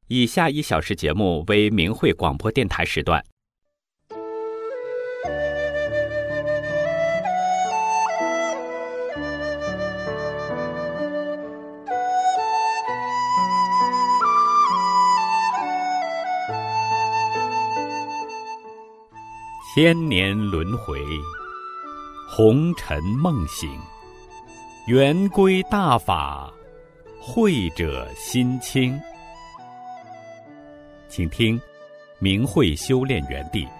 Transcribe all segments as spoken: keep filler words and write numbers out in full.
以下一小时节目为明慧广播电台时段。千年轮回，红尘梦醒，圆规大法，慧者心清。请听明慧修炼园地。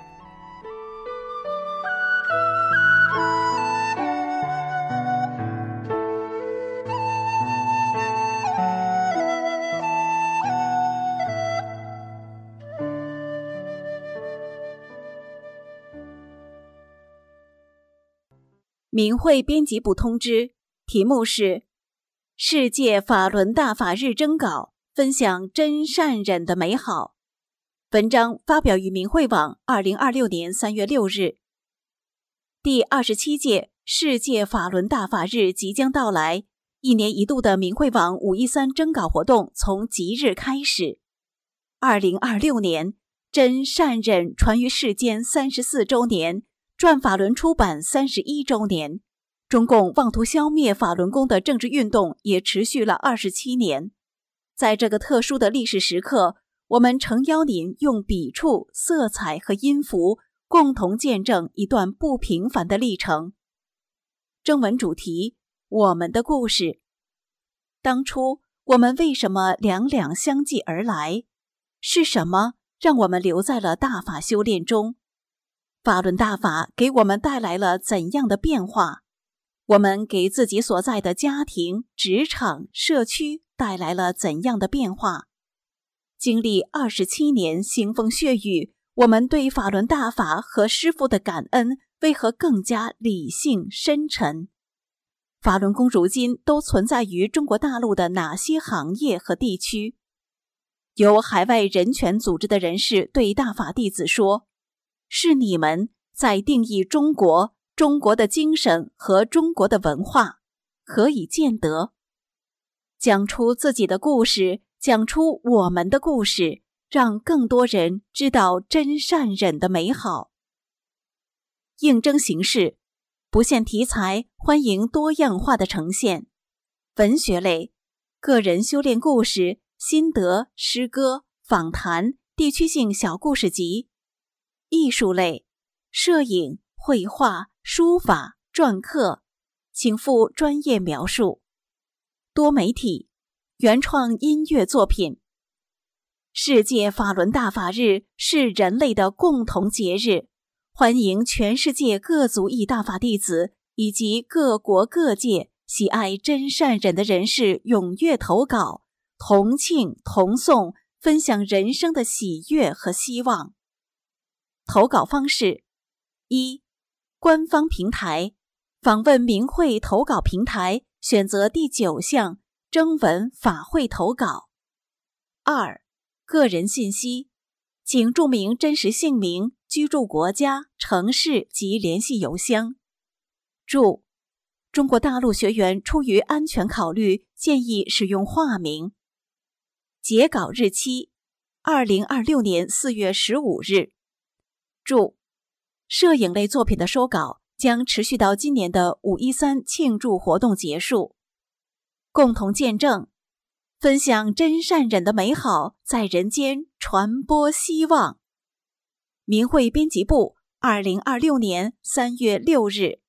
明慧编辑部通知，题目是世界法轮大法日征稿，分享真善忍的美好。文章发表于明慧网二零二六年三月六日。第二十七届世界法轮大法日即将到来，一年一度的明慧网五一三征稿活动从即日开始。二零二六年真善忍传于世间三十四周年，转法轮出版三十一周年，中共妄图消灭法轮功的政治运动也持续了二十七年。在这个特殊的历史时刻，我们诚邀您用笔触、色彩和音符共同见证一段不平凡的历程。征文主题：我们的故事。当初我们为什么两两相继而来？是什么让我们留在了大法修炼中？法轮大法给我们带来了怎样的变化？我们给自己所在的家庭、职场、社区带来了怎样的变化？经历二十七年腥风血雨，我们对法轮大法和师父的感恩为何更加理性深沉？法轮功如今都存在于中国大陆的哪些行业和地区？由海外人权组织的人士对大法弟子说，是你们在定义中国、中国的精神和中国的文化，何以见得？讲出自己的故事，讲出我们的故事，让更多人知道真善忍的美好。应征形式不限题材，欢迎多样化的呈现。文学类，个人修炼故事、心得、诗歌、访谈、地区性小故事集。艺术类，摄影、绘画、书法、篆刻，请附专业描述。多媒体，原创音乐作品。世界法轮大法日是人类的共同节日，欢迎全世界各族裔大法弟子以及各国各界喜爱真善忍的人士踊跃投稿，同庆同颂，分享人生的喜悦和希望。投稿方式：一、官方平台，访问明慧投稿平台，选择第九项征文法会投稿。二、个人信息，请注明真实姓名、居住国家、城市及联系邮箱。注：中国大陆学员出于安全考虑，建议使用化名。截稿日期：二零二六年四月十五日。注：摄影类作品的收稿将持续到今年的五一三庆祝活动结束。共同见证，分享真善忍的美好，在人间传播希望。明慧编辑部，二零二六年三月六日。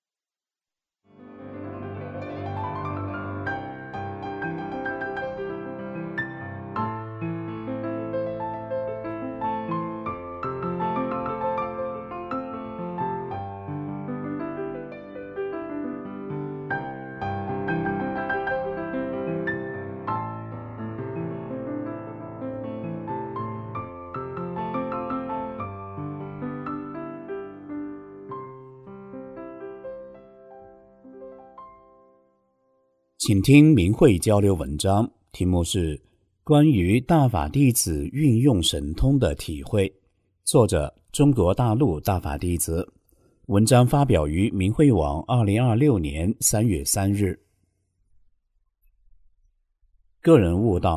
请听明慧交流文章，题目是关于大法弟子运用神通的体会，作者中国大陆大法弟子。文章发表于明慧网二零二六年三月三日。个人悟道，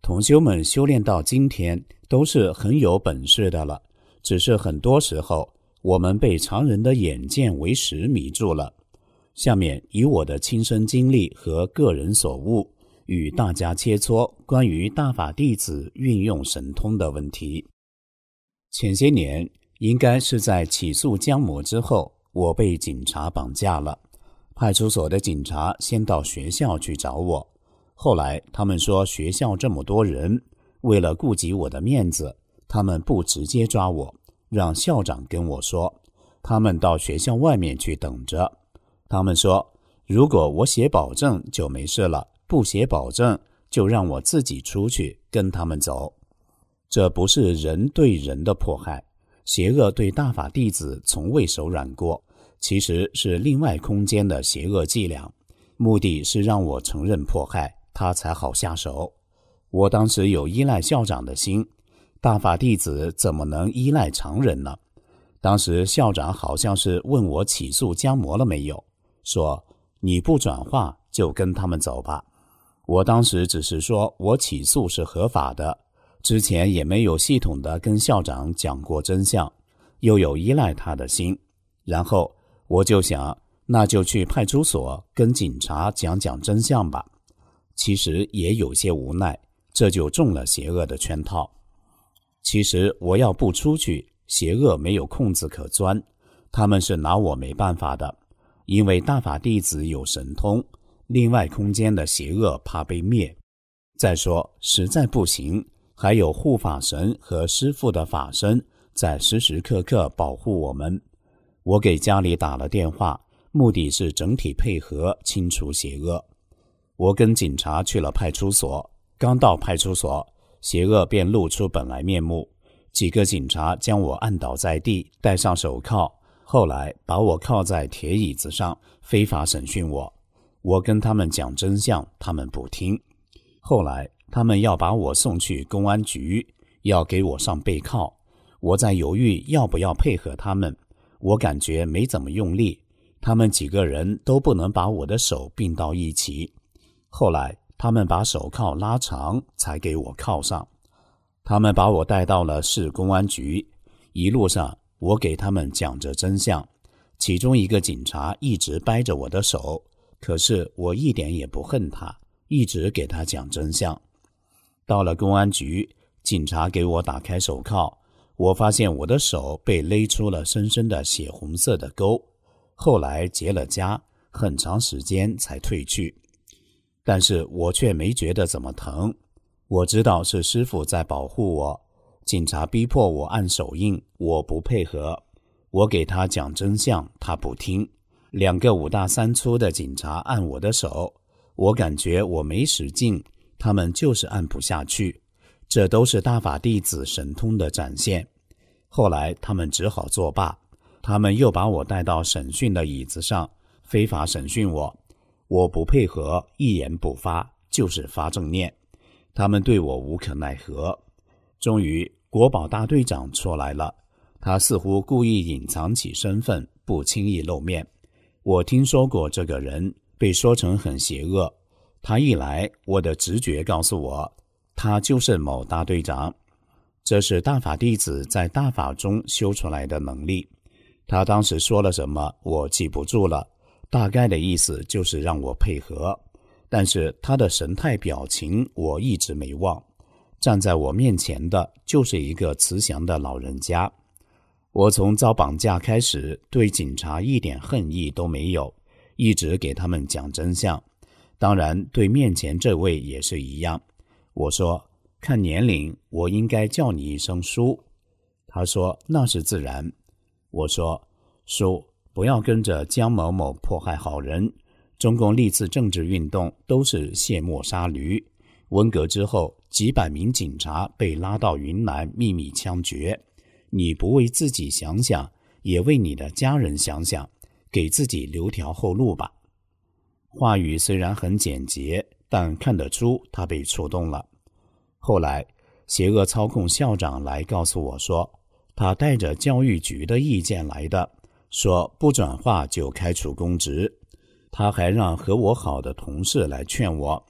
同修们修炼到今天都是很有本事的了，只是很多时候我们被常人的眼见为实迷住了。下面以我的亲身经历和个人所悟，与大家切磋关于大法弟子运用神通的问题。前些年应该是在起诉江某之后，我被警察绑架了。派出所的警察先到学校去找我，后来他们说学校这么多人，为了顾及我的面子，他们不直接抓我，让校长跟我说，他们到学校外面去等着。他们说如果我写保证就没事了，不写保证就让我自己出去跟他们走。这不是人对人的迫害，邪恶对大法弟子从未手软过，其实是另外空间的邪恶伎俩，目的是让我承认迫害，他才好下手。我当时有依赖校长的心，大法弟子怎么能依赖常人呢？当时校长好像是问我起诉江魔了没有，说你不转化就跟他们走吧。我当时只是说我起诉是合法的，之前也没有系统的跟校长讲过真相，又有依赖他的心，然后我就想那就去派出所跟警察讲讲真相吧。其实也有些无奈，这就中了邪恶的圈套。其实我要不出去，邪恶没有空子可钻，他们是拿我没办法的，因为大法弟子有神通，另外空间的邪恶怕被灭。再说实在不行，还有护法神和师父的法身在时时刻刻保护我们。我给家里打了电话，目的是整体配合清除邪恶。我跟警察去了派出所，刚到派出所，邪恶便露出本来面目。几个警察将我按倒在地，戴上手铐，后来把我铐在铁椅子上，非法审讯我。我跟他们讲真相，他们不听。后来他们要把我送去公安局，要给我上背铐。我在犹豫要不要配合他们，我感觉没怎么用力，他们几个人都不能把我的手并到一起。后来他们把手铐拉长，才给我铐上。他们把我带到了市公安局，一路上我给他们讲着真相，其中一个警察一直掰着我的手，可是我一点也不恨他，一直给他讲真相。到了公安局，警察给我打开手铐，我发现我的手被勒出了深深的血红色的沟，后来结了痂，很长时间才退去。但是我却没觉得怎么疼，我知道是师父在保护我。警察逼迫我按手印，我不配合，我给他讲真相，他不听。两个五大三粗的警察按我的手，我感觉我没使劲，他们就是按不下去，这都是大法弟子神通的展现。后来他们只好作罢，他们又把我带到审讯的椅子上，非法审讯我。我不配合，一言不发，就是发正念，他们对我无可奈何。终于国保大队长出来了，他似乎故意隐藏起身份，不轻易露面。我听说过这个人，被说成很邪恶，他一来，我的直觉告诉我，他就是某大队长。这是大法弟子在大法中修出来的能力。他当时说了什么我记不住了，大概的意思就是让我配合，但是他的神态表情我一直没忘。站在我面前的就是一个慈祥的老人家。我从遭绑架开始，对警察一点恨意都没有，一直给他们讲真相。当然对面前这位也是一样。我说看年龄，我应该叫你一声叔。他说那是自然。我说叔，不要跟着江某某迫害好人，中共历次政治运动都是卸磨杀驴，文革之后几百名警察被拉到云南秘密枪决，你不为自己想想，也为你的家人想想，给自己留条后路吧。话语虽然很简洁，但看得出他被触动了。后来邪恶操控校长来告诉我说，他带着教育局的意见来的，说不转化就开除公职。他还让和我好的同事来劝我，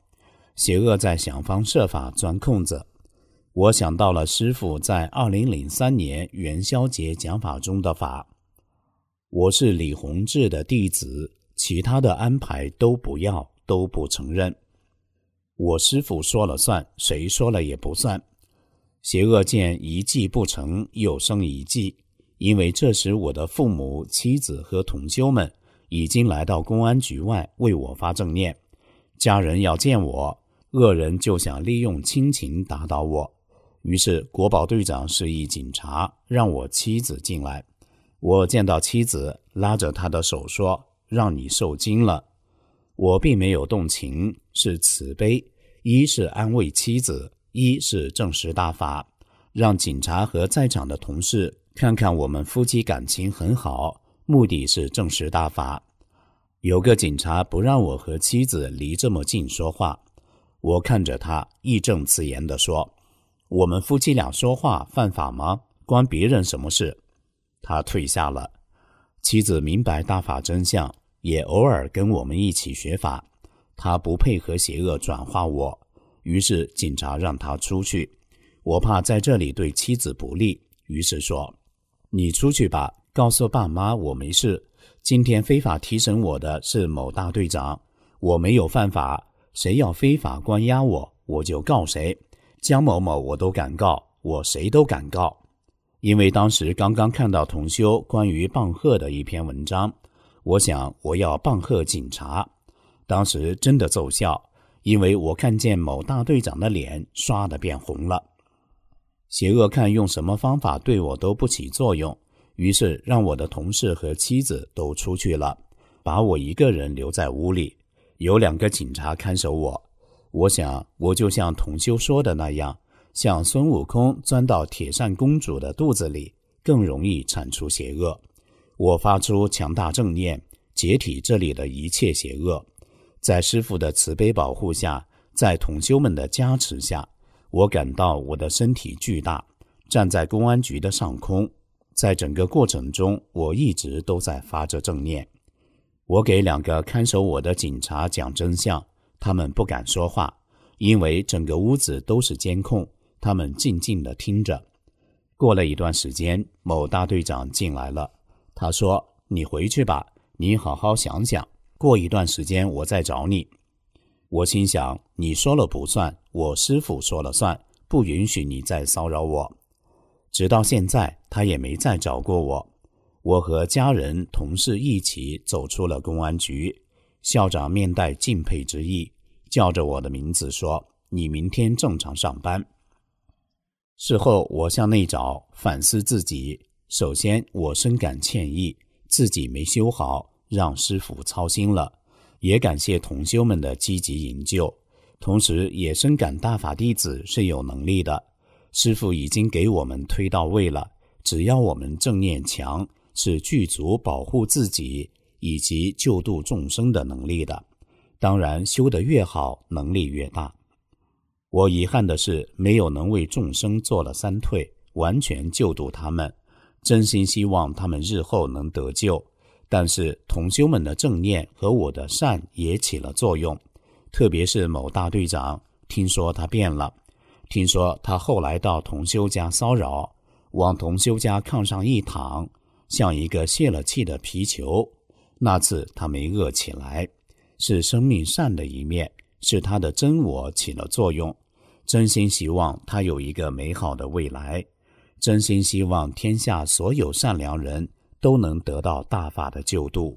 邪恶在想方设法钻空子。我想到了师父在二零零三年元宵节讲法中的法：我是李洪志的弟子，其他的安排都不要，都不承认。我师父说了算，谁说了也不算。邪恶见一计不成，又生一计，因为这时我的父母、妻子和同修们已经来到公安局外为我发正念。家人要见我，恶人就想利用亲情打倒我。于是国保队长示意警察让我妻子进来。我见到妻子，拉着她的手说：让你受惊了。我并没有动情，是慈悲，一是安慰妻子，一是证实大法，让警察和在场的同事看看我们夫妻感情很好，目的是证实大法。有个警察不让我和妻子离这么近说话，我看着他，义正辞严地说：我们夫妻俩说话犯法吗？关别人什么事？他退下了。妻子明白大法真相，也偶尔跟我们一起学法。他不配合邪恶转化我，于是警察让他出去。我怕在这里对妻子不利，于是说：你出去吧，告诉爸妈我没事。今天非法提审我的是某大队长，我没有犯法，谁要非法关押我，我就告谁。江某某我都敢告，我谁都敢告。因为当时刚刚看到同修关于棒喝的一篇文章，我想我要棒喝警察。当时真的奏效，因为我看见某大队长的脸刷得变红了。邪恶看用什么方法对我都不起作用，于是让我的同事和妻子都出去了，把我一个人留在屋里，有两个警察看守我。我想我就像同修说的那样，像孙悟空钻到铁扇公主的肚子里，更容易铲除邪恶。我发出强大正念，解体这里的一切邪恶。在师父的慈悲保护下，在同修们的加持下，我感到我的身体巨大，站在公安局的上空。在整个过程中，我一直都在发着正念。我给两个看守我的警察讲真相，他们不敢说话，因为整个屋子都是监控，他们静静地听着。过了一段时间，某大队长进来了，他说：你回去吧，你好好想想，过一段时间我再找你。我心想，你说了不算，我师父说了算，不允许你再骚扰我。直到现在，他也没再找过我。我和家人同事一起走出了公安局，校长面带敬佩之意，叫着我的名字说：你明天正常上班。事后我向内找，反思自己。首先我深感歉意，自己没修好，让师父操心了，也感谢同修们的积极营救，同时也深感大法弟子是有能力的，师父已经给我们推到位了，只要我们正念强，是具足保护自己以及救度众生的能力的。当然修得越好，能力越大。我遗憾的是没有能为众生做了三退，完全救度他们，真心希望他们日后能得救。但是同修们的正念和我的善也起了作用，特别是某大队长，听说他变了，听说他后来到同修家骚扰，往同修家炕上一躺，像一个泄了气的皮球。那次他没饿起来，是生命善的一面，是他的真我起了作用。真心希望他有一个美好的未来，真心希望天下所有善良人都能得到大法的救度。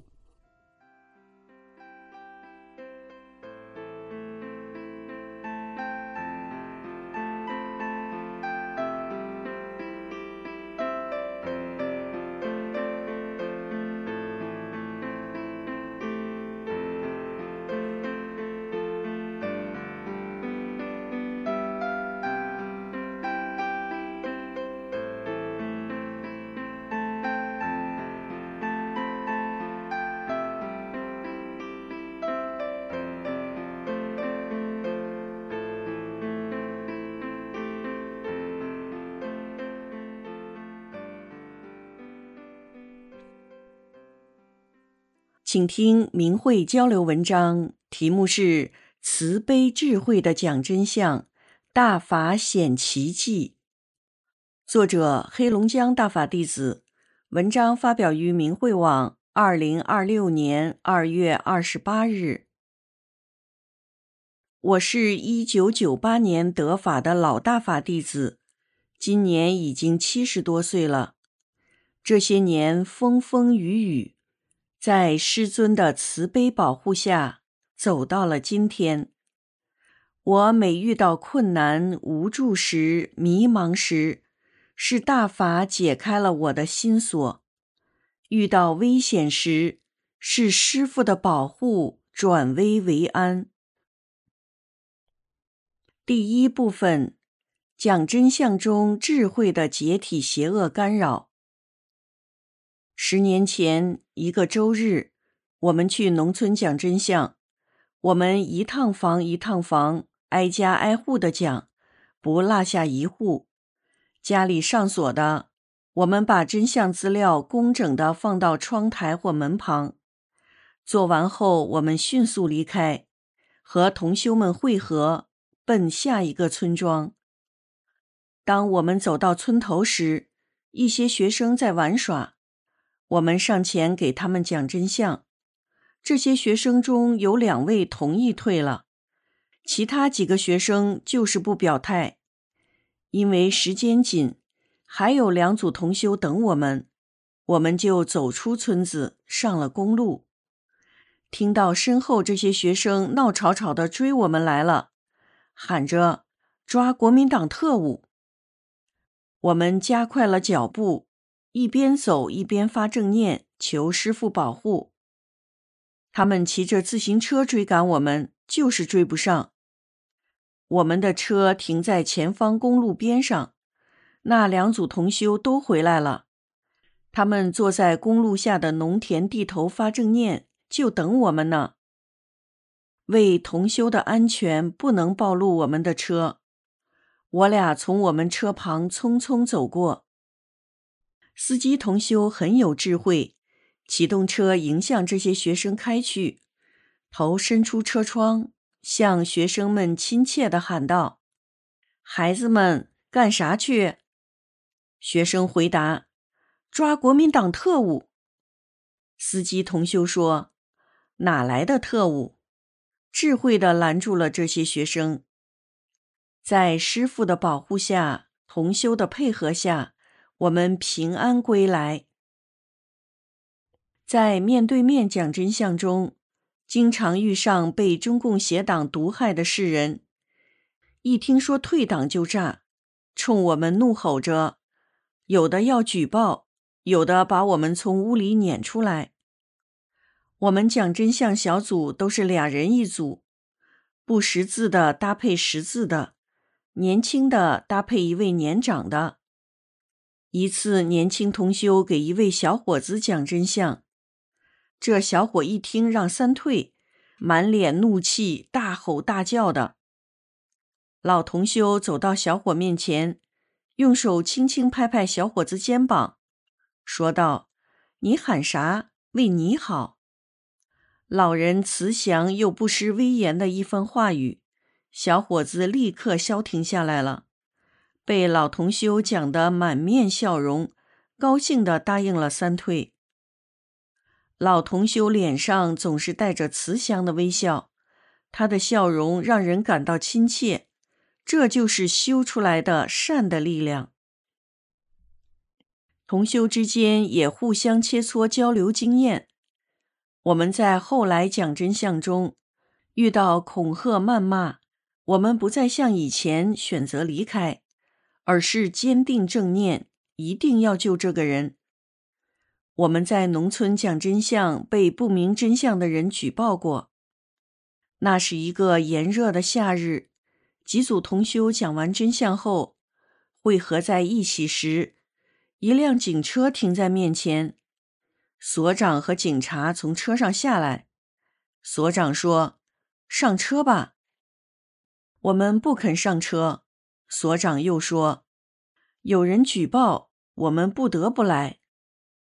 请听明慧交流文章，题目是慈悲智慧的讲真相，大法显奇迹。作者黑龙江大法弟子，文章发表于明慧网二零二六年二月二十八日。我是一九九八年得法的老大法弟子，今年已经七十多岁了。这些年风风雨雨，在师尊的慈悲保护下，走到了今天。我每遇到困难、无助时、迷茫时，是大法解开了我的心锁；遇到危险时，是师父的保护转危为安。第一部分，讲真相中智慧的解体邪恶干扰。十年前一个周日，我们去农村讲真相，我们一趟房一趟房，挨家挨户的讲，不落下一户。家里上锁的，我们把真相资料工整地放到窗台或门旁。做完后，我们迅速离开，和同修们会合，奔下一个村庄。当我们走到村头时，一些学生在玩耍，我们上前给他们讲真相。这些学生中有两位同意退了，其他几个学生就是不表态。因为时间紧，还有两组同修等我们，我们就走出村子，上了公路。听到身后这些学生闹吵吵地追我们来了，喊着抓国民党特务。我们加快了脚步，一边走一边发正念，求师父保护。他们骑着自行车追赶我们，就是追不上。我们的车停在前方公路边上，那两组同修都回来了。他们坐在公路下的农田地头发正念，就等我们呢。为同修的安全，不能暴露我们的车，我俩从我们车旁匆匆走过。司机同修很有智慧，启动车迎向这些学生开去，头伸出车窗，向学生们亲切地喊道：孩子们，干啥去？学生回答：抓国民党特务。司机同修说：哪来的特务？智慧地拦住了这些学生。在师父的保护下，同修的配合下，我们平安归来。在面对面讲真相中，经常遇上被中共邪党毒害的世人，一听说退党就炸，冲我们怒吼着，有的要举报，有的把我们从屋里撵出来。我们讲真相小组都是俩人一组，不识字的搭配识字的，年轻的搭配一位年长的。一次年轻同修给一位小伙子讲真相，这小伙一听让三退，满脸怒气，大吼大叫的。老同修走到小伙面前，用手轻轻拍拍小伙子肩膀，说道：你喊啥？为你好。老人慈祥又不失威严的一番话语，小伙子立刻消停下来了，被老同修讲得满面笑容，高兴地答应了三退。老同修脸上总是带着慈祥的微笑，他的笑容让人感到亲切，这就是修出来的善的力量。同修之间也互相切磋交流经验。我们在后来讲真相中遇到恐吓谩骂，我们不再像以前选择离开，而是坚定正念，一定要救这个人。我们在农村讲真相，被不明真相的人举报过。那是一个炎热的夏日，几组同修讲完真相后，汇合在一起时，一辆警车停在面前。所长和警察从车上下来，所长说：上车吧。我们不肯上车，所长又说：有人举报，我们不得不来。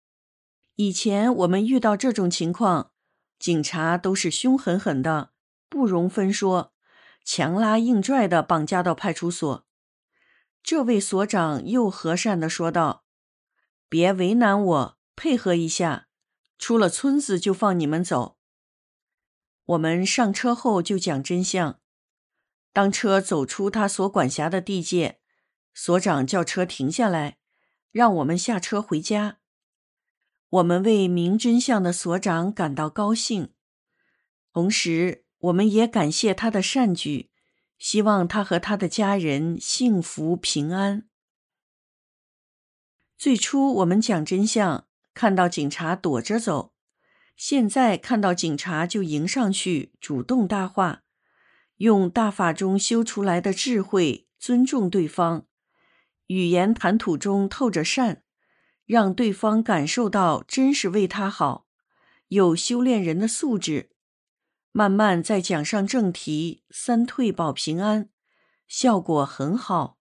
以前我们遇到这种情况，警察都是凶狠狠的， 不容分说，强拉硬拽地绑架到派出所。这位所长又和善地说道：别为难我，配合一下，出了村子就放你们走。我们上车后就讲真相。当车走出他所管辖的地界，所长叫车停下来，让我们下车回家。我们为明真相的所长感到高兴，同时我们也感谢他的善举，希望他和他的家人幸福平安。最初我们讲真相，看到警察躲着走，现在看到警察就迎上去，主动搭话，用大法中修出来的智慧尊重对方，语言谈吐中透着善，让对方感受到真是为他好，有修炼人的素质。慢慢再讲上正题，三退保平安，效果很好。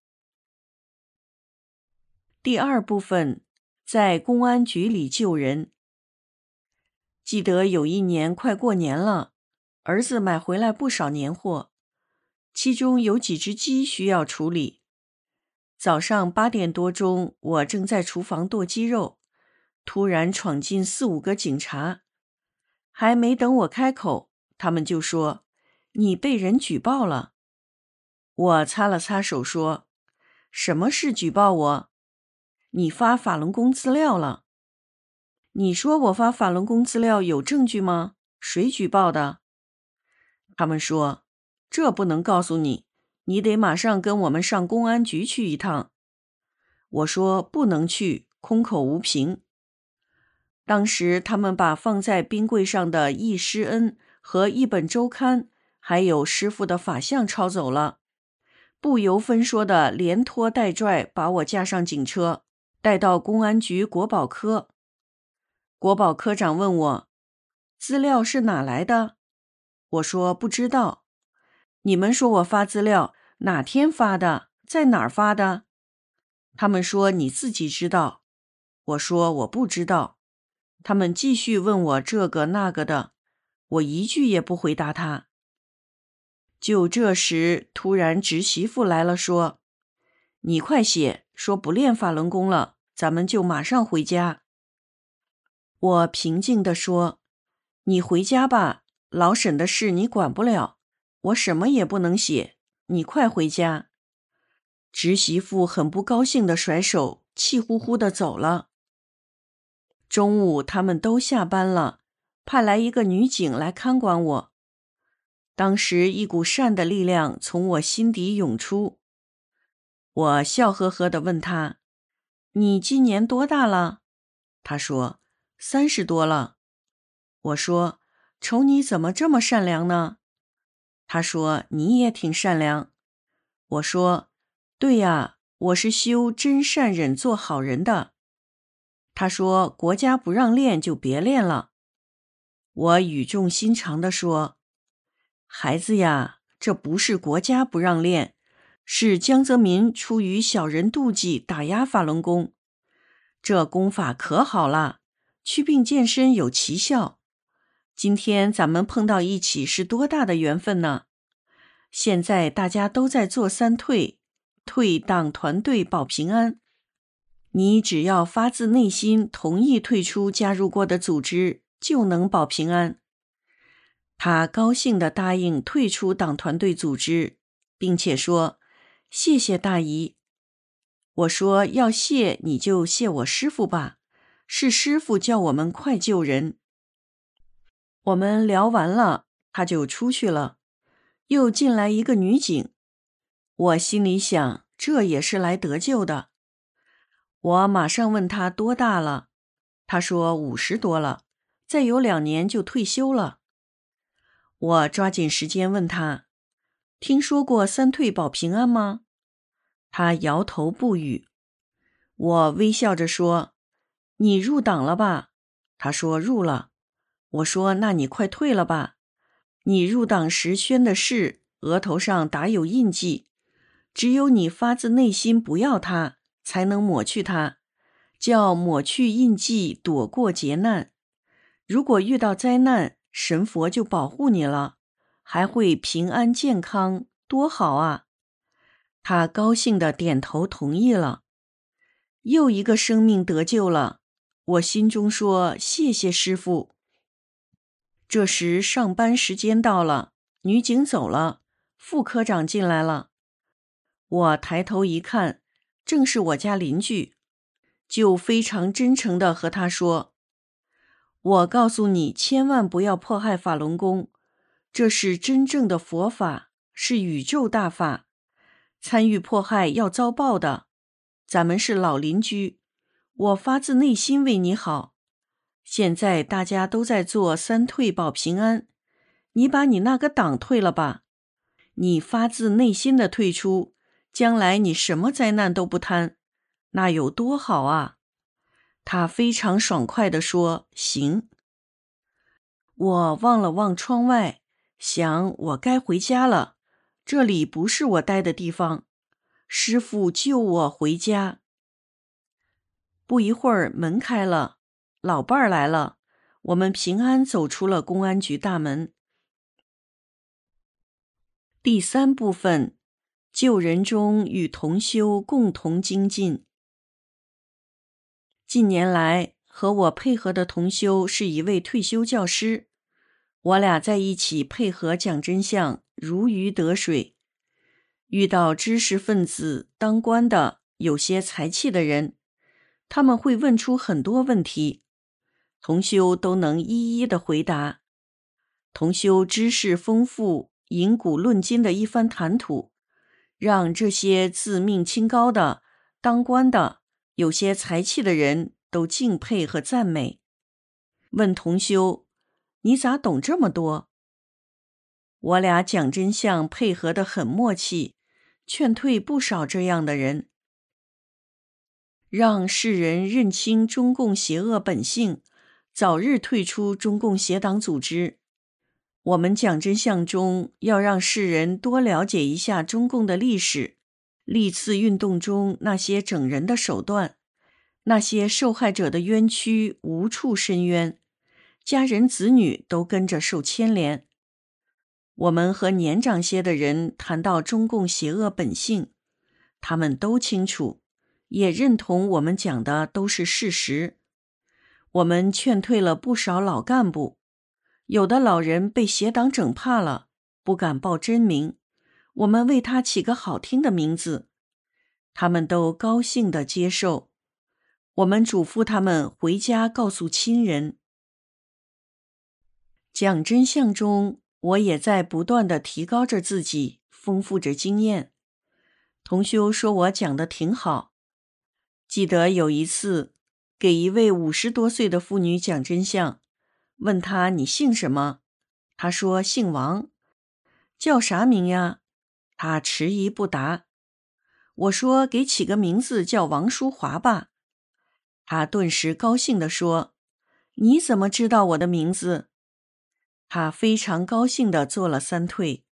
第二部分，在公安局里救人。记得有一年快过年了，儿子买回来不少年货，其中有几只鸡需要处理。早上八点多钟，我正在厨房剁鸡肉，突然闯进四五个警察，还没等我开口，他们就说：你被人举报了。我擦了擦手说：什么是举报我？你发法轮功资料了。你说我发法轮功资料有证据吗？谁举报的？他们说：这不能告诉你，你得马上跟我们上公安局去一趟。我说不能去，空口无凭。当时他们把放在冰柜上的易师恩和一本周刊，还有师傅的法相抄走了，不由分说的连拖带拽把我架上警车，带到公安局国保科。国保科长问我，资料是哪来的？我说不知道。你们说我发资料，哪天发的？在哪儿发的？他们说你自己知道。我说我不知道。他们继续问我这个那个的，我一句也不回答他。就这时，突然侄媳妇来了，说：你快写，说不练法轮功了，咱们就马上回家。我平静地说：你回家吧，老沈的事你管不了，我什么也不能写，你快回家。侄媳妇很不高兴地甩手，气呼呼地走了。中午他们都下班了，派来一个女警来看管我。当时一股善的力量从我心底涌出。我笑呵呵地问她：你今年多大了？她说：三十多了。我说：瞅你怎么这么善良呢？她说：你也挺善良。我说：对呀，我是修真善忍做好人的。她说：国家不让练就别练了。我语重心长地说：孩子呀，这不是国家不让练，是江泽民出于小人妒忌打压法轮功。这功法可好了，祛病健身有奇效。今天咱们碰到一起是多大的缘分呢？现在大家都在做三退，退党团队保平安。你只要发自内心同意退出加入过的组织，就能保平安。他高兴地答应退出党团队组织，并且说：谢谢大姨。我说：要谢你就谢我师父吧，是师父叫我们快救人。我们聊完了，他就出去了。又进来一个女警，我心里想，这也是来得救的。我马上问他多大了，他说五十多了，再有两年就退休了。我抓紧时间问他，听说过三退保平安吗？他摇头不语。我微笑着说：你入党了吧？他说入了。我说那你快退了吧，你入党时宣的誓，额头上打有印记，只有你发自内心不要它，才能抹去它，叫抹去印记，躲过劫难。如果遇到灾难，神佛就保护你了， 还会平安健康，多好啊！他高兴地点头同意了。又一个生命得救了，我心中说谢谢师父。这时上班时间到了，女警走了，副科长进来了。我抬头一看，正是我家邻居，就非常真诚地和他说，我告诉你，千万不要迫害法轮功，这是真正的佛法，是宇宙大法，参与迫害要遭报的。咱们是老邻居，我发自内心为你好。现在大家都在做三退保平安，你把你那个党退了吧，你发自内心的退出，将来你什么灾难都不贪，那有多好啊！他非常爽快地说，行。我望了望窗外，想我该回家了，这里不是我待的地方，师父救我回家。不一会儿门开了，老伴儿来了，我们平安走出了公安局大门。第三部分，救人中与同修共同精进。近年来，和我配合的同修是一位退休教师，我俩在一起配合讲真相，如鱼得水。遇到知识分子、当官的、有些才气的人，他们会问出很多问题，同修都能一一的回答。同修知识丰富，引古论今的一番谈吐，让这些自命清高的、当官的、有些才气的人都敬佩和赞美。问同修，你咋懂这么多？我俩讲真相配合得很默契，劝退不少这样的人，让世人认清中共邪恶本性，早日退出中共邪党组织。我们讲真相中要让世人多了解一下中共的历史，历次运动中那些整人的手段，那些受害者的冤屈无处伸冤，家人子女都跟着受牵连。我们和年长些的人谈到中共邪恶本性，他们都清楚，也认同我们讲的都是事实。我们劝退了不少老干部，有的老人被邪党整怕了，不敢报真名，我们为他起个好听的名字，他们都高兴地接受。我们嘱咐他们回家告诉亲人。讲真相中，我也在不断地提高着自己，丰富着经验。同修说我讲得挺好。记得有一次，给一位五十多岁的妇女讲真相，问她你姓什么？她说姓王。叫啥名呀？她迟疑不答。我说给起个名字叫王淑华吧。她顿时高兴地说，你怎么知道我的名字？她非常高兴地做了三退。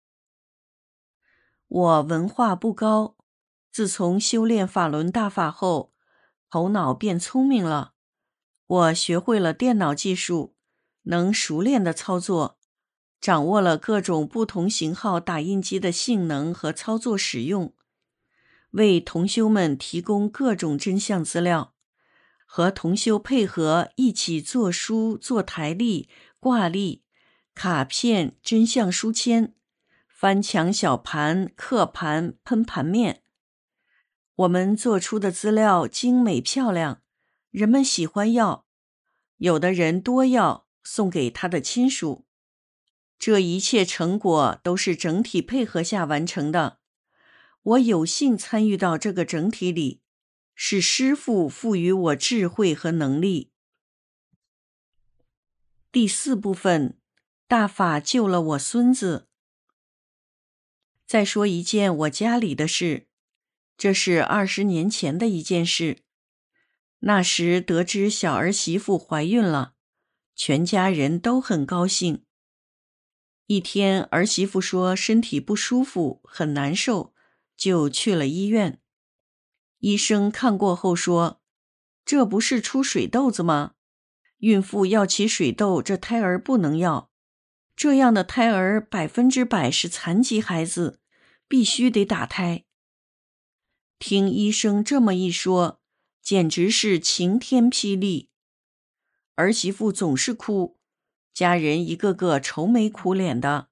我文化不高，自从修炼法轮大法后，头脑变聪明了。我学会了电脑技术，能熟练地操作，掌握了各种不同型号打印机的性能和操作使用，为同修们提供各种真相资料，和同修配合一起做书、做台历、挂历、卡片、真相书签、翻墙小盘、刻盘、喷盘面。我们做出的资料精美漂亮，人们喜欢要，有的人多要，送给他的亲属。这一切成果都是整体配合下完成的。我有幸参与到这个整体里，是师父赋予我智慧和能力。第四部分，大法救了我孙子。再说一件我家里的事，这是二十年前的一件事。那时得知小儿媳妇怀孕了，全家人都很高兴。一天，儿媳妇说身体不舒服，很难受，就去了医院。医生看过后说，这不是出水痘子吗？孕妇要起水痘，这胎儿不能要。 这样的胎儿百分之百是残疾孩子，必须得打胎。听医生这么一说，简直是晴天霹雳。儿媳妇总是哭，家人一个个愁眉苦脸的。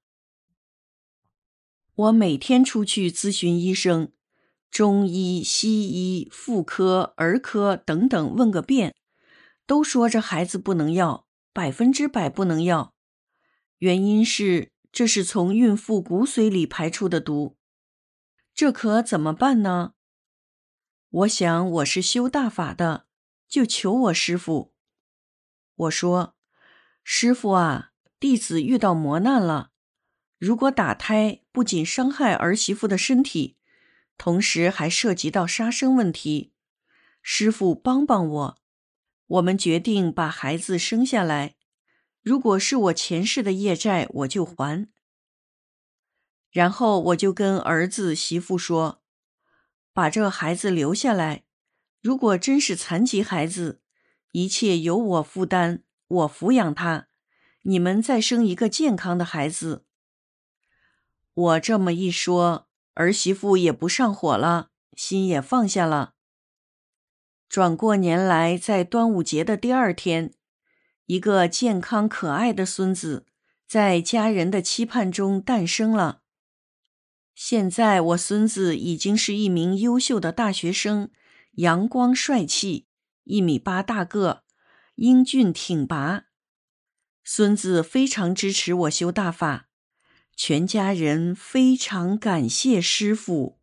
我每天出去咨询医生，中医、西医、妇科、儿科等等问个遍，都说这孩子不能要，百分之百不能要。原因是这是从孕妇骨髓里排出的毒。这可怎么办呢？我想我是修大法的，就求我师父。我说，师父啊，弟子遇到磨难了，如果打胎不仅伤害儿媳妇的身体，同时还涉及到杀生问题，师父帮帮我。我们决定把孩子生下来，如果是我前世的业债，我就还。然后我就跟儿子媳妇说，把这孩子留下来，如果真是残疾孩子，一切由我负担，我抚养他，你们再生一个健康的孩子。我这么一说，儿媳妇也不上火了，心也放下了。转过年来，在端午节的第二天，一个健康可爱的孙子在家人的期盼中诞生了。现在我孙子已经是一名优秀的大学生，阳光帅气，一米八大个，英俊挺拔。孙子非常支持我修大法，全家人非常感谢师父。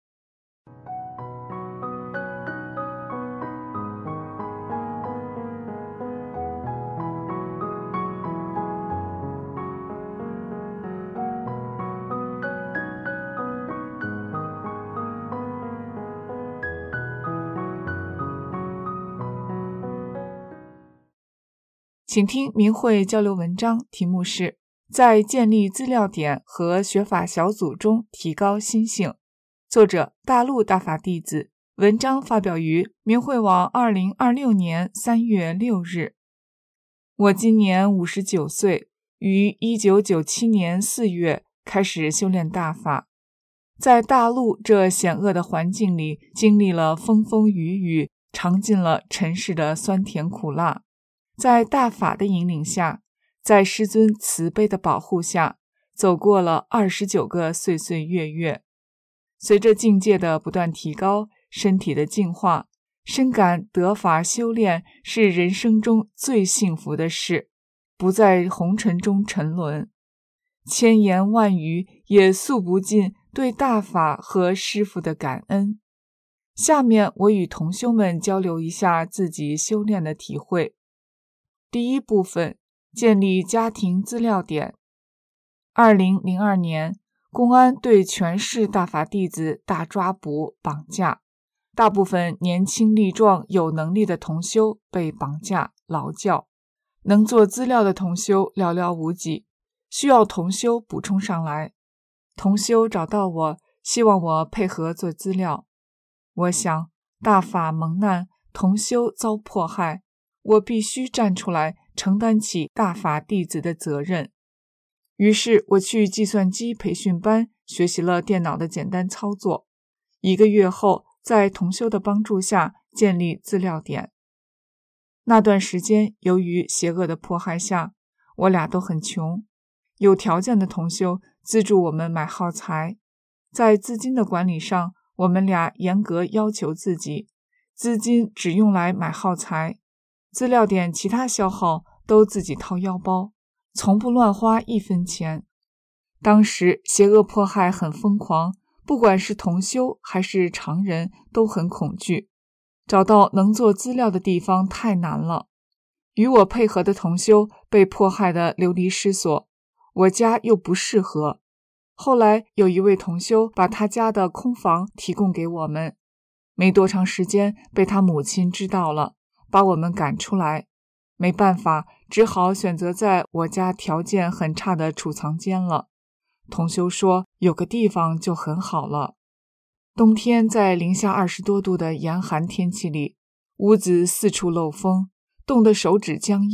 请听明慧交流文章，题目是在建立资料点和学法小组中提高心性，作者大陆大法弟子，文章发表于明慧网二零二六年三月六日。我今年五十九岁，于一九九七年四月开始修炼大法，在大陆这险恶的环境里，经历了风风雨雨，尝尽了尘世的酸甜苦辣。在大法的引领下，在师尊慈悲的保护下，走过了二十九个岁岁月月。随着境界的不断提高，身体的净化，深感得法修炼是人生中最幸福的事，不在红尘中沉沦。千言万语也诉不尽对大法和师父的感恩。下面我与同修们交流一下自己修炼的体会。第一部分，建立家庭资料点。二零零二年，公安对全市大法弟子大抓捕、绑架，大部分年轻力壮、有能力的同修被绑架、劳教，能做资料的同修寥寥无几，需要同修补充上来。同修找到我，希望我配合做资料。我想，大法蒙难，同修遭迫害，我必须站出来承担起大法弟子的责任。于是我去计算机培训班学习了电脑的简单操作，一个月后在同修的帮助下建立资料点。那段时间由于邪恶的迫害下，我俩都很穷，有条件的同修资助我们买耗材，在资金的管理上我们俩严格要求自己，资金只用来买耗材，资料点其他消耗都自己掏腰包，从不乱花一分钱。当时邪恶迫害很疯狂，不管是同修还是常人都很恐惧，找到能做资料的地方太难了。与我配合的同修被迫害得流离失所，我家又不适合。后来有一位同修把他家的空房提供给我们，没多长时间被他母亲知道了，把我们赶出来。没办法，只好选择在我家条件很差的储藏间了。同修说有个地方就很好了。冬天在零下二十多度的严寒天气里，屋子四处漏风，冻得手指僵硬，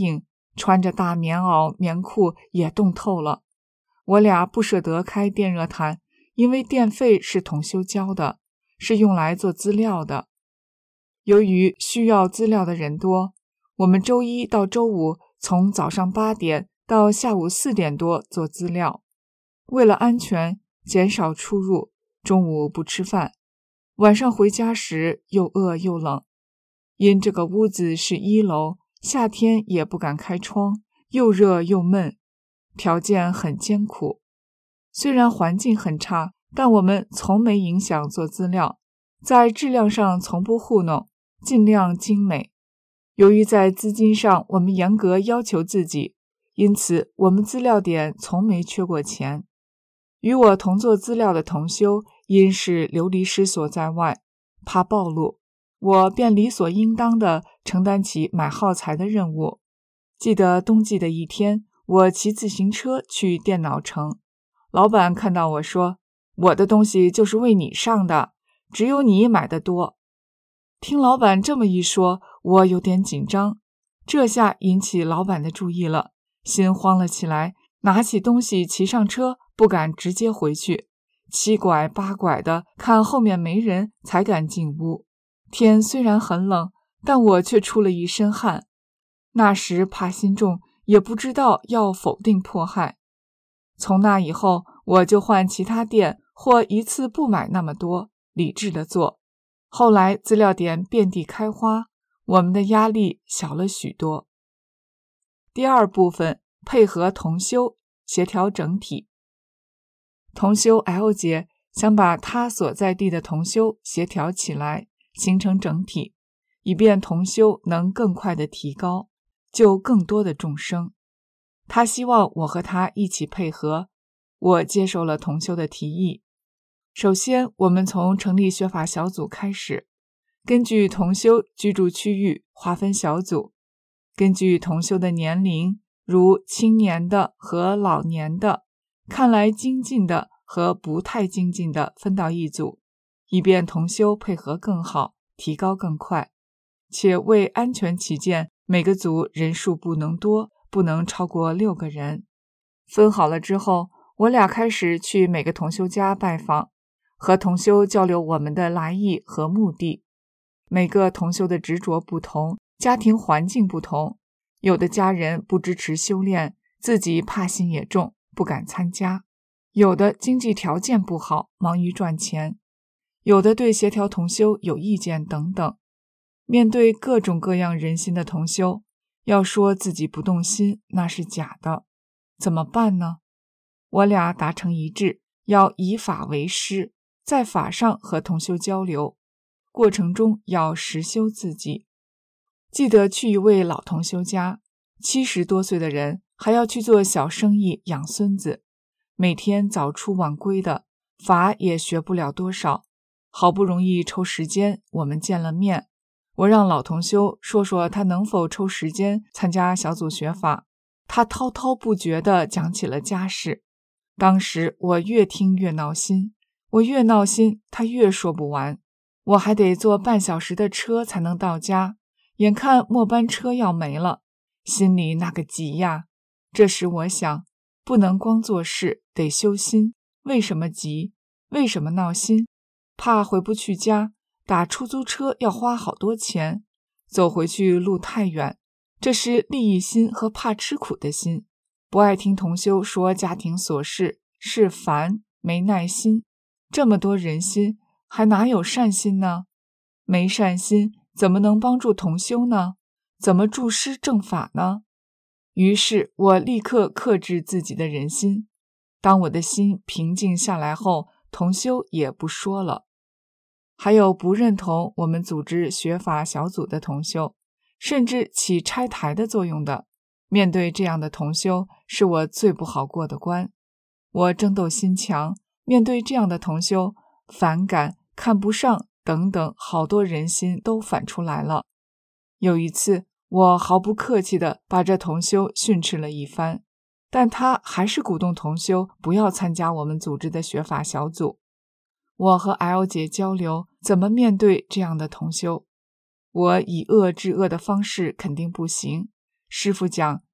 穿着大棉袄棉裤也冻透了。我俩不舍得开电热毯，因为电费是同修交的，是用来做资料的。由于需要资料的人多，我们周一到周五从早上八点到下午四点多做资料。为了安全，减少出入，中午不吃饭，晚上回家时又饿又冷。因这个屋子是一楼，夏天也不敢开窗，又热又闷，条件很艰苦。虽然环境很差，但我们从没影响做资料，在质量上从不糊弄，尽量精美。由于在资金上我们严格要求自己，因此我们资料点从没缺过钱。与我同做资料的同修因是流离失所在外，怕暴露，我便理所应当地承担起买耗材的任务。记得冬季的一天，我骑自行车去电脑城，老板看到我说，我的东西就是为你上的，只有你买的多。听老板这么一说，我有点紧张，这下引起老板的注意了，心慌了起来，拿起东西骑上车，不敢直接回去，七拐八拐的看后面没人才敢进屋。天虽然很冷，但我却出了一身汗。那时怕心重，也不知道要否定迫害。从那以后，我就换其他店，或一次不买那么多，理智的做。后来资料点遍地开花，我们的压力小了许多。第二部分，配合同修，协调整体。同修 L 姐想把她所在地的同修协调起来，形成整体，以便同修能更快的提高，救更多的众生。她希望我和她一起配合，我接受了同修的提议。首先，我们从成立学法小组开始，根据同修居住区域划分小组，根据同修的年龄，如青年的和老年的，看来精进的和不太精进的分到一组，以便同修配合更好，提高更快。且为安全起见，每个组人数不能多，不能超过六个人。分好了之后，我俩开始去每个同修家拜访，和同修交流我们的来意和目的。每个同修的执着不同，家庭环境不同，有的家人不支持修炼，自己怕心也重，不敢参加；有的经济条件不好，忙于赚钱；有的对协调同修有意见等等。面对各种各样人心的同修，要说自己不动心，那是假的。怎么办呢？我俩达成一致，要以法为师，在法上和同修交流，过程中要实修自己。记得去一位老同修家，七十多岁的人，还要去做小生意养孙子，每天早出晚归的，法也学不了多少。好不容易抽时间，我们见了面，我让老同修说说他能否抽时间参加小组学法。他滔滔不绝地讲起了家事，当时我越听越闹心，我越闹心，他越说不完。我还得坐半小时的车才能到家，眼看末班车要没了，心里那个急呀！这时我想，不能光做事，得修心。为什么急？为什么闹心？怕回不去家，打出租车要花好多钱，走回去路太远，这是利益心和怕吃苦的心。不爱听同修说家庭琐事，是烦，没耐心。这么多人心，还哪有善心呢？没善心，怎么能帮助同修呢？怎么助师正法呢？于是我立刻克制自己的人心。当我的心平静下来后，同修也不说了。还有不认同我们组织学法小组的同修，甚至起拆台的作用的，面对这样的同修，是我最不好过的关。我争斗心强，面对这样的同修，反感、看不上等等，好多人心都反出来了。有一次，我毫不客气地把这同修训斥了一番，但他还是鼓动同修不要参加我们组织的学法小组。我和 L 姐交流怎么面对这样的同修，我以恶制恶的方式肯定不行。师父讲，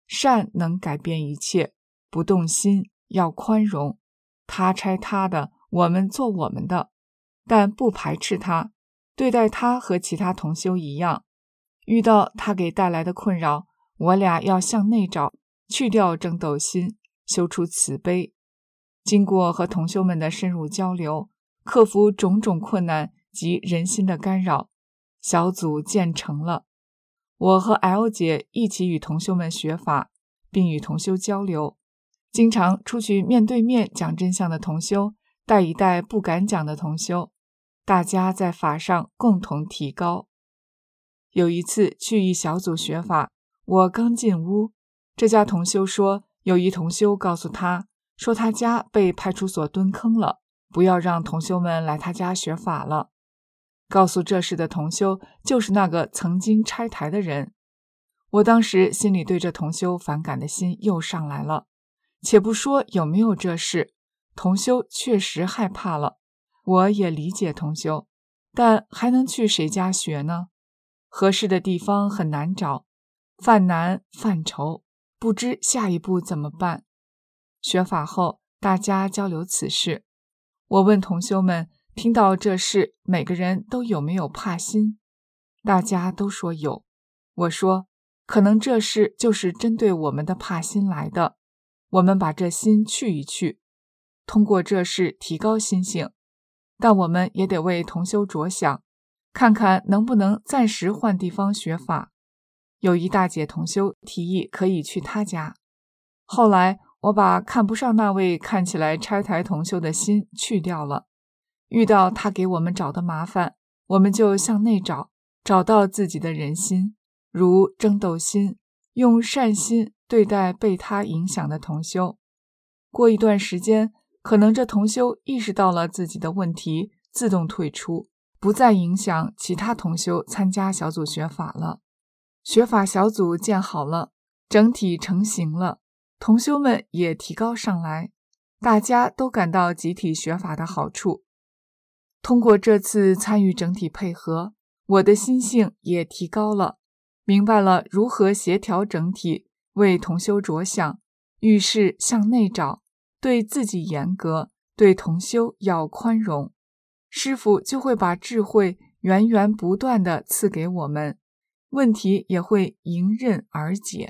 善能改变一切，不动心，要宽容。他拆他的，我们做我们的，但不排斥他，对待他和其他同修一样。遇到他给带来的困扰，我俩要向内找，去掉争斗心，修出慈悲。经过和同修们的深入交流，克服种种困难及人心的干扰，小组建成了。我和 L 姐一起与同修们学法，并与同修交流，经常出去面对面讲真相的同修，带一带不敢讲的同修，大家在法上共同提高。有一次去一小组学法，我刚进屋，这家同修说，有一同修告诉他，说他家被派出所蹲坑了，不要让同修们来他家学法了。告诉这事的同修就是那个曾经拆台的人。我当时心里对这同修反感的心又上来了。且不说有没有这事，同修确实害怕了，我也理解同修，但还能去谁家学呢？合适的地方很难找，犯难犯愁，不知下一步怎么办。学法后，大家交流此事，我问同修们，听到这事，每个人都有没有怕心？大家都说有。我说，可能这事就是针对我们的怕心来的，我们把这心去一去，通过这事提高心性。但我们也得为同修着想，看看能不能暂时换地方学法。有一大姐同修提议可以去她家，后来我把看不上那位看起来拆台同修的心去掉了。遇到他给我们找的麻烦，我们就向内找，找到自己的人心，如争斗心，用善心对待被他影响的同修。过一段时间，可能这同修意识到了自己的问题，自动退出，不再影响其他同修参加小组学法了。学法小组建好了，整体成型了，同修们也提高上来，大家都感到集体学法的好处。通过这次参与整体配合，我的心性也提高了，明白了如何协调整体，为同修着想，遇事向内找，对自己严格，对同修要宽容。师父就会把智慧源源不断地赐给我们，问题也会迎刃而解。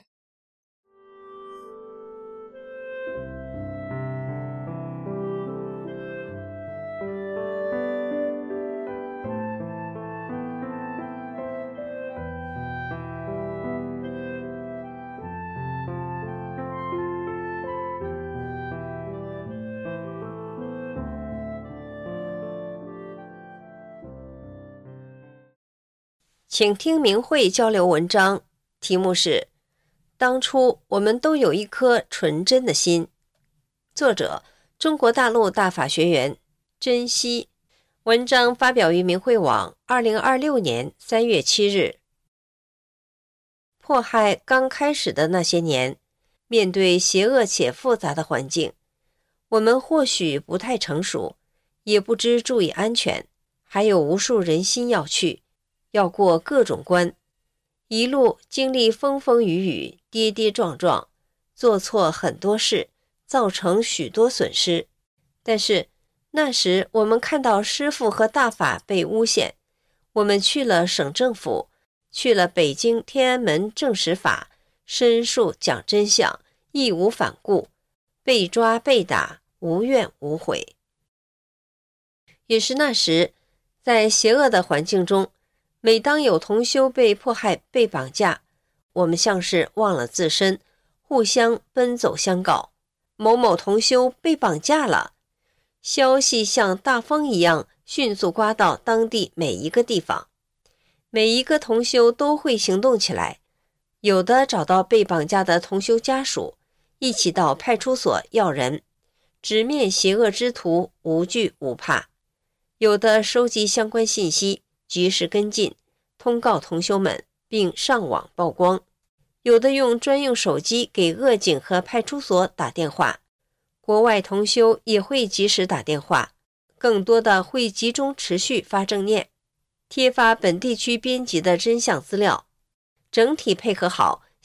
请听明慧交流文章，题目是当初我们都有一颗纯真的心。作者中国大陆大法学员珍惜，文章发表于明慧网二零二六年三月七日。迫害刚开始的那些年，面对邪恶且复杂的环境，我们或许不太成熟，也不知注意安全，还有无数人心要去，要过各种关，一路经历风风雨雨，跌跌撞撞，做错很多事，造成许多损失。但是那时我们看到师父和大法被诬陷，我们去了省政府，去了北京天安门证实法，申诉讲真相，义无反顾，被抓被打，无怨无悔。也是那时，在邪恶的环境中，每当有同修被迫害被绑架，我们像是忘了自身，互相奔走相告，某某同修被绑架了。消息像大风一样迅速刮到当地每一个地方，每一个同修都会行动起来，有的找到被绑架的同修家属，一起到派出所要人，直面邪恶之徒，无惧无怕；有的收集相关信息，及时跟进，通告同修们，并上网曝光；有的用专用手机给恶警和派出所打电话，国外同修也会及时打电话，更多的会集中持续发正念，贴发本地区编辑的真相资料，整体配合好，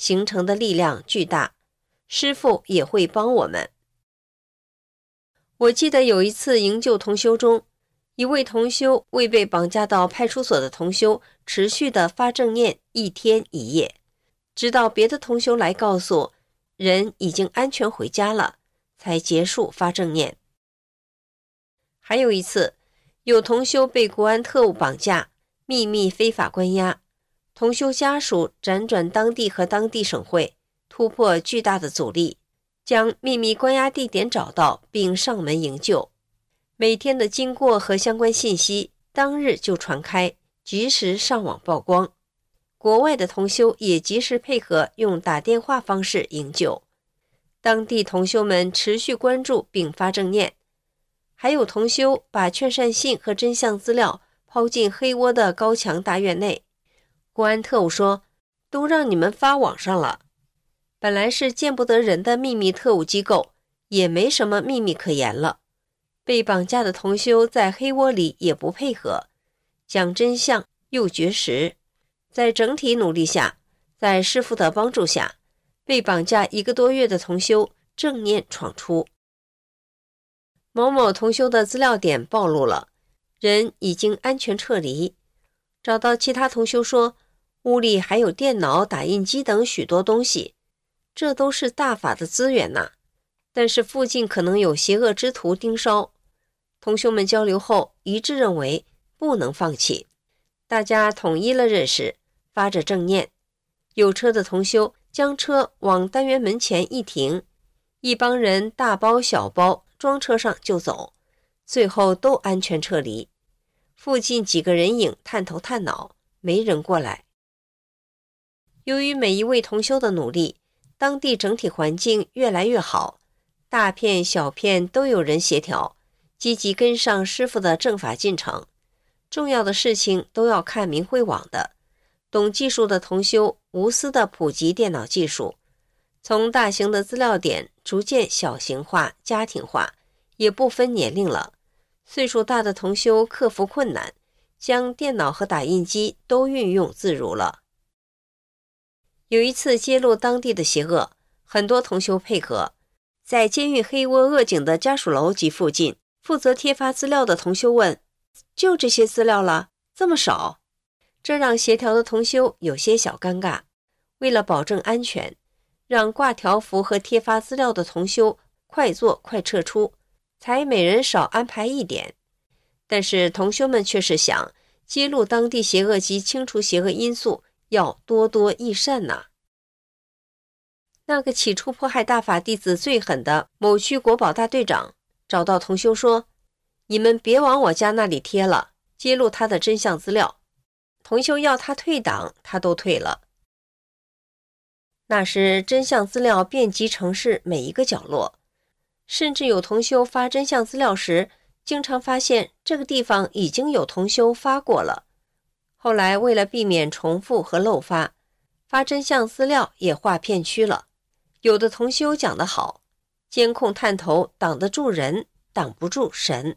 形成的力量巨大，师父也会帮我们。我记得有一次营救同修中，一位同修为被绑架到派出所的同修持续地发正念一天一夜，直到别的同修来告诉人已经安全回家了，才结束发正念。还有一次，有同修被国安特务绑架，秘密非法关押，同修家属辗转当地和当地省会，突破巨大的阻力，将秘密关押地点找到并上门营救。每天的经过和相关信息当日就传开，及时上网曝光。国外的同修也及时配合，用打电话方式营救。当地同修们持续关注并发正念，还有同修把劝善信和真相资料抛进黑窝的高墙大院内。国安特务说，都让你们发网上了。本来是见不得人的秘密特务机构，也没什么秘密可言了。被绑架的同修在黑窝里也不配合，讲真相又绝食。在整体努力下，在师父的帮助下，被绑架一个多月的同修正念闯出。某某同修的资料点暴露了，人已经安全撤离。找到其他同修说，屋里还有电脑、打印机等许多东西，这都是大法的资源呐。但是附近可能有邪恶之徒盯梢。同修们交流后一致认为不能放弃，大家统一了认识，发着正念。有车的同修将车往单元门前一停，一帮人大包小包装车上就走，最后都安全撤离。附近几个人影探头探脑，没人过来。由于每一位同修的努力，当地整体环境越来越好，大片小片都有人协调，积极跟上师父的正法进程。重要的事情都要看明慧网的，懂技术的同修无私的普及电脑技术，从大型的资料点逐渐小型化、家庭化，也不分年龄了。岁数大的同修克服困难，将电脑和打印机都运用自如了。有一次揭露当地的邪恶，很多同修配合，在监狱黑窝恶警的家属楼及附近，负责贴发资料的同修问，就这些资料了，这么少？这让协调的同修有些小尴尬。为了保证安全，让挂条幅和贴发资料的同修快做快撤出，才每人少安排一点。但是同修们却是想揭露当地邪恶及清除邪恶因素，要多多益善呐。那个起初迫害大法弟子最狠的某区国保大队长找到同修说，你们别往我家那里贴了，揭露他的真相资料。同修要他退党，他都退了。那时真相资料遍及城市每一个角落，甚至有同修发真相资料时，经常发现这个地方已经有同修发过了。后来为了避免重复和漏发，发真相资料也划片区了。有的同修讲得好，监控探头挡得住人，挡不住神。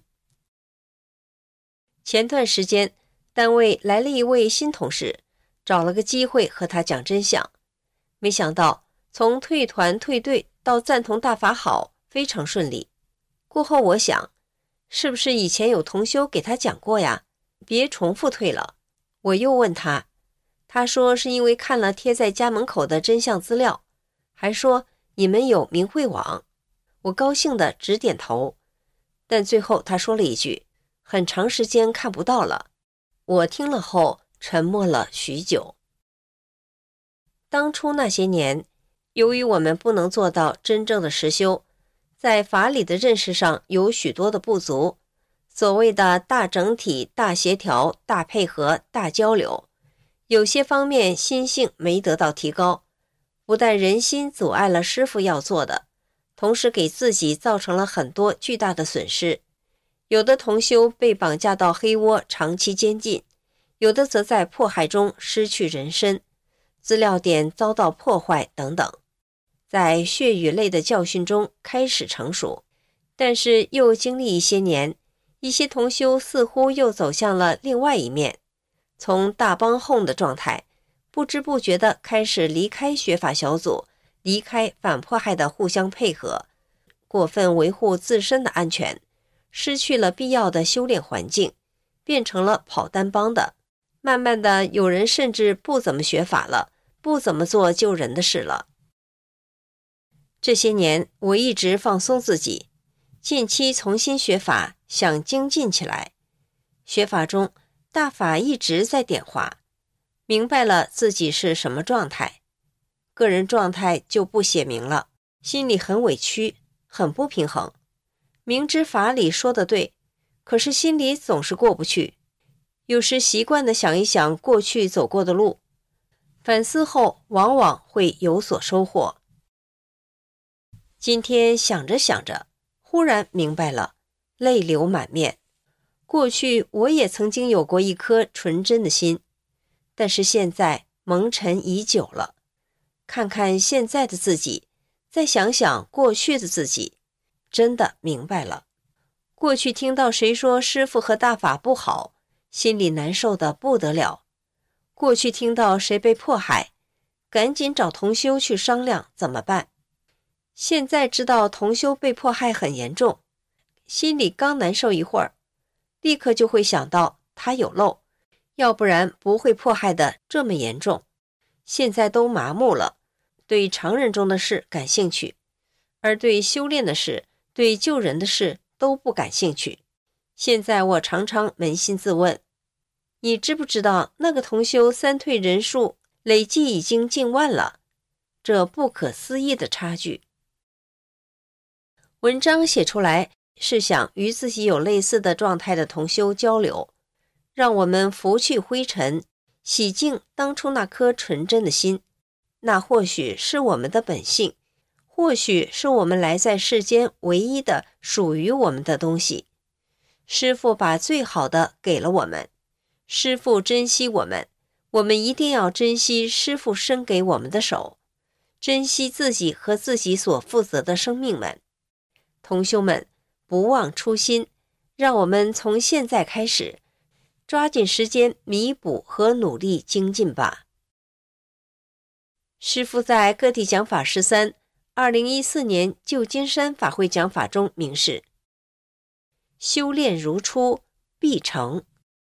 前段时间单位来了一位新同事，找了个机会和他讲真相。没想到从退团退队到赞同大法好，非常顺利。过后我想，是不是以前有同修给他讲过呀？别重复退了。我又问他，他说是因为看了贴在家门口的真相资料，还说你们有明慧网。我高兴地直点头，但最后他说了一句，很长时间看不到了。我听了后沉默了许久。当初那些年，由于我们不能做到真正的实修，在法理的认识上有许多的不足，所谓的大整体、大协调、大配合、大交流，有些方面心性没得到提高，不但人心阻碍了师父要做的，同时给自己造成了很多巨大的损失。有的同修被绑架到黑窝长期监禁，有的则在迫害中失去人身，资料点遭到破坏等等，在血与泪的教训中开始成熟。但是又经历一些年，一些同修似乎又走向了另外一面，从大帮哄的状态不知不觉地开始离开学法小组，离开反迫害的互相配合，过分维护自身的安全，失去了必要的修炼环境，变成了跑单帮的。慢慢的，有人甚至不怎么学法了，不怎么做救人的事了。这些年，我一直放松自己，近期重新学法，想精进起来。学法中，大法一直在点化，明白了自己是什么状态，个人状态就不写明了，心里很委屈，很不平衡。明知法理说的对，可是心里总是过不去。有时习惯地想一想过去走过的路，反思后往往会有所收获。今天想着想着，忽然明白了，泪流满面。过去我也曾经有过一颗纯真的心，但是现在蒙尘已久了。看看现在的自己，再想想过去的自己，真的明白了。过去听到谁说师父和大法不好，心里难受得不得了。过去听到谁被迫害，赶紧找同修去商量怎么办。现在知道同修被迫害很严重，心里刚难受一会儿，立刻就会想到他有漏，要不然不会迫害得这么严重。现在都麻木了，对常人中的事感兴趣，而对修炼的事，对救人的事都不感兴趣。现在我常常扪心自问，你知不知道那个同修三退人数累计已经近万了？这不可思议的差距。文章写出来是想与自己有类似的状态的同修交流，让我们拂去灰尘，洗净当初那颗纯真的心。那或许是我们的本性，或许是我们来在世间唯一的属于我们的东西。师父把最好的给了我们，师父珍惜我们，我们一定要珍惜师父伸给我们的手，珍惜自己和自己所负责的生命们。同修们，不忘初心，让我们从现在开始，抓紧时间弥补和努力精进吧。师父在各地讲法十三，二零一四年旧金山法会讲法中明示：修炼如初，必成。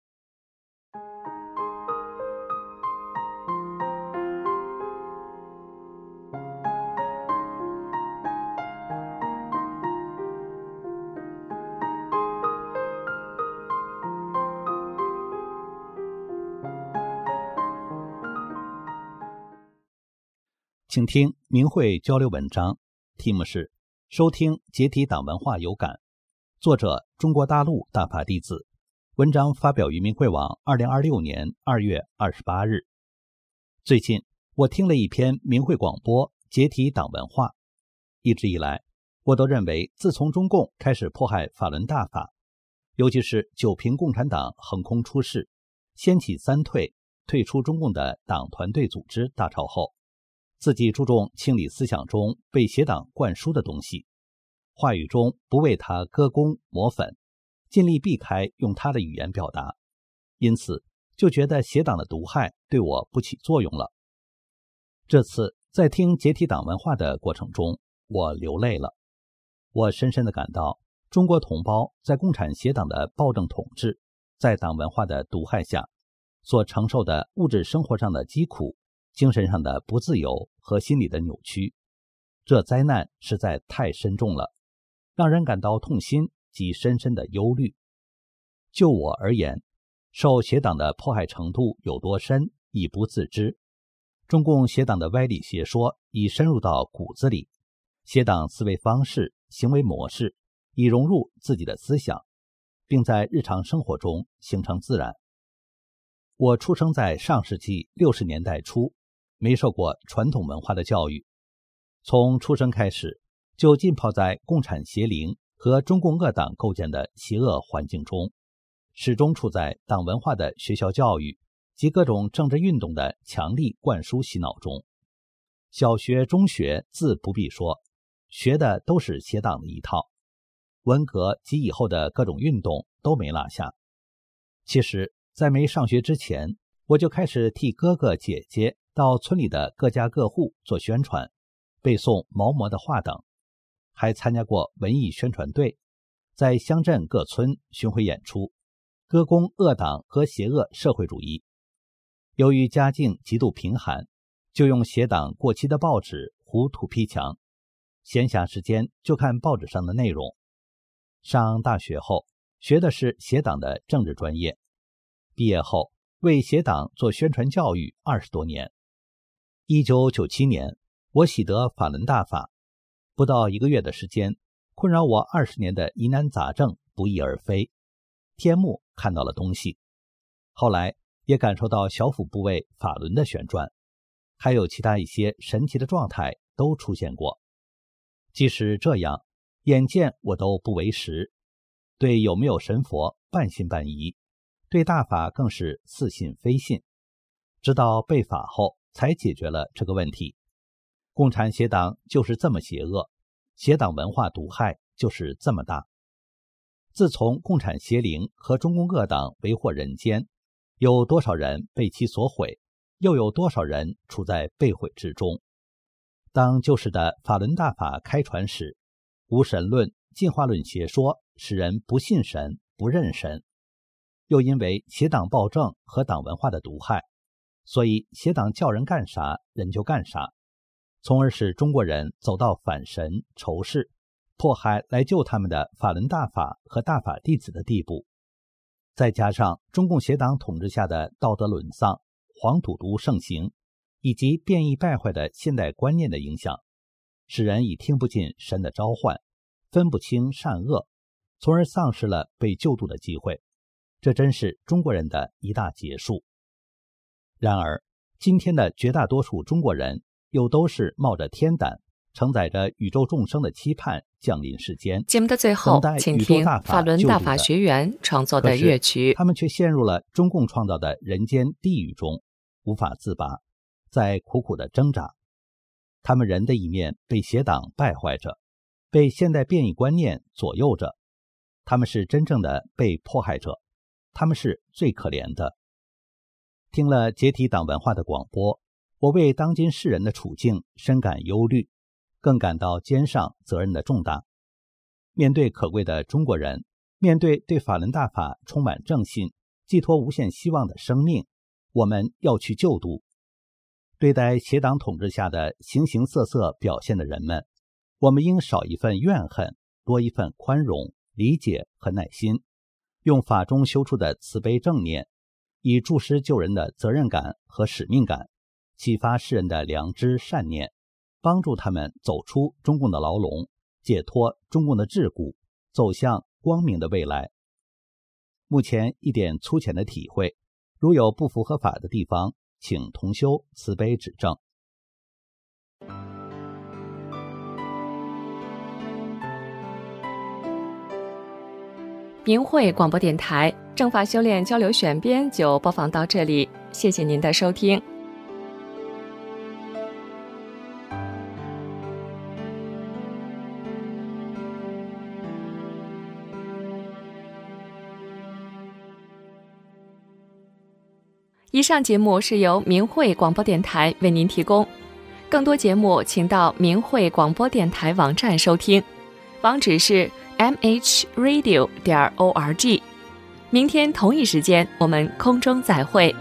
请听明慧交流文章，题目是收听解体党文化有感，作者中国大陆大法弟子，文章发表于明慧网二零二六年二月二十八日。最近我听了一篇明慧广播解体党文化，一直以来我都认为自从中共开始迫害法轮大法，尤其是九平共产党横空出世，掀起三退，退出中共的党团队组织大潮后，自己注重清理思想中被邪党灌输的东西，话语中不为他歌功抹粉，尽力避开用他的语言表达，因此就觉得邪党的毒害对我不起作用了。这次在听解体党文化的过程中，我流泪了。我深深地感到中国同胞在共产邪党的暴政统治，在党文化的毒害下所承受的物质生活上的疾苦，精神上的不自由和心理的扭曲，这灾难实在太深重了，让人感到痛心及深深的忧虑。就我而言，受邪党的迫害程度有多深已不自知。中共邪党的歪理邪说已深入到骨子里，邪党思维方式、行为模式已融入自己的思想，并在日常生活中形成自然。我出生在上世纪六十年代初，没受过传统文化的教育，从出生开始就浸泡在共产邪灵和中共恶党构建的邪恶环境中，始终处在党文化的学校教育及各种政治运动的强力灌输洗脑中。小学、中学自不必说，学的都是邪党的一套，文革及以后的各种运动都没落下。其实在没上学之前，我就开始替哥哥姐姐到村里的各家各户做宣传，背诵毛模的话等，还参加过文艺宣传队，在乡镇各村巡回演出，歌功恶党和邪恶社会主义。由于家境极度贫寒，就用邪党过期的报纸糊土坯墙，闲暇时间就看报纸上的内容。上大学后学的是邪党的政治专业，毕业后为邪党做宣传教育二十多年。一九九七年，我喜得法轮大法，不到一个月的时间，困扰我二十年的疑难杂症不翼而飞，天目看到了东西。后来也感受到小腹部位法轮的旋转，还有其他一些神奇的状态都出现过。即使这样，眼见我都不为实，对有没有神佛半信半疑，对大法更是似信非信。直到被法后才解决了这个问题。共产邪党就是这么邪恶，邪党文化毒害就是这么大。自从共产邪灵和中共恶党为祸人间，有多少人被其所毁，又有多少人处在被毁之中。当旧时的法轮大法开传时，无神论、进化论邪说使人不信神、不认神，又因为邪党暴政和党文化的毒害，所以邪党叫人干啥人就干啥，从而使中国人走到反神、仇视、迫害来救他们的法轮大法和大法弟子的地步。再加上中共邪党统治下的道德沦丧、黄赌毒盛行，以及变异败坏的现代观念的影响，使人已听不进神的召唤，分不清善恶，从而丧失了被救度的机会。这真是中国人的一大劫数。然而，今天的绝大多数中国人又都是冒着天胆，承载着宇宙众生的期盼降临世间。 节目的最后，请听法轮大法学员创作的乐曲。 他们却陷入了中共创造的人间地狱中，无法自拔，在苦苦的挣扎。他们人的一面被邪党败坏着，被现代变异观念左右着。他们是真正的被迫害者，他们是最可怜的。听了解体党文化的广播，我为当今世人的处境深感忧虑，更感到肩上责任的重大。面对可贵的中国人，面对对法轮大法充满正信、寄托无限希望的生命，我们要去救度。对待邪党统治下的形形色色表现的人们，我们应少一份怨恨，多一份宽容、理解和耐心，用法中修出的慈悲正念，以助师救人的责任感和使命感，启发世人的良知善念，帮助他们走出中共的牢笼，解脱中共的桎梏，走向光明的未来。目前一点粗浅的体会，如有不符合法的地方，请同修慈悲指正。 明慧广播电台正法修炼交流选编就播放到这里，谢谢您的收听。以上节目是由明慧广播电台为您提供，更多节目请到明慧广播电台网站收听，网址是 m h radio 点 org。明天同一时间，我们空中再会。